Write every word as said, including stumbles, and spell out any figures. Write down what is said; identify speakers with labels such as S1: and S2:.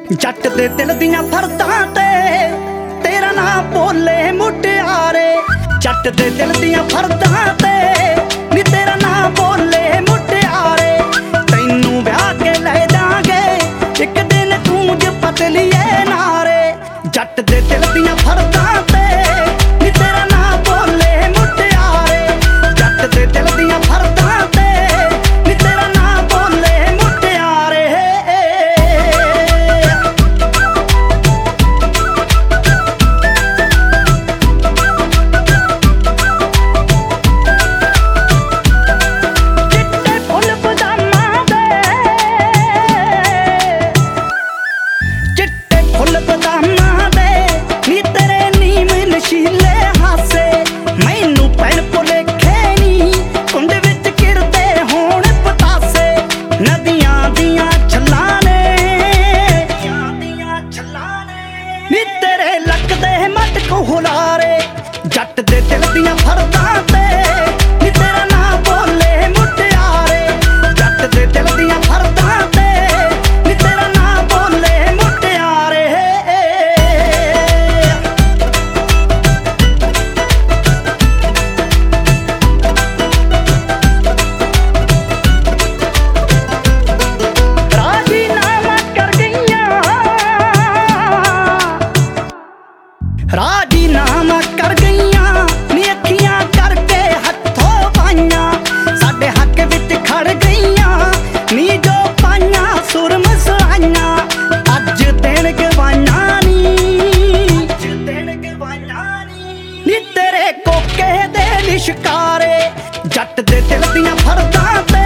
S1: जट दे दिल दियां फरदां ते तेरा ना बोले मुटियारे। जट दे दिल दियां फरदां ते नी तेरा ना बोले मुटियारे। तैनू ब्याह के ले जांगे एक दिन गूंज पतलिए नारे। जट दे दिल दियां फरदां ते नी तेरा ना बोले मुटियारे। जट दे दिल दियां फरदां ते नी तेरा ना बोले मुटियारे। जट दे दिल दियां फरदां ते नी तेरा ना बोले मुटियारे। जट दे दिल दियां फरदां ते नी तेरा ना बोले मुटियारे। राजीनामा कर गईयां राजीनामा कर गईयां नी अखियां करके हथों पाइयां। साडे हक विच खड़ गईयां नी जो पाइयां सुर मसलाइयां। अज दिन गवाइयां नी अज दिन गवाइयां नी तेरे कोके दे लिशकारे। जट दे दिल दियां फरदां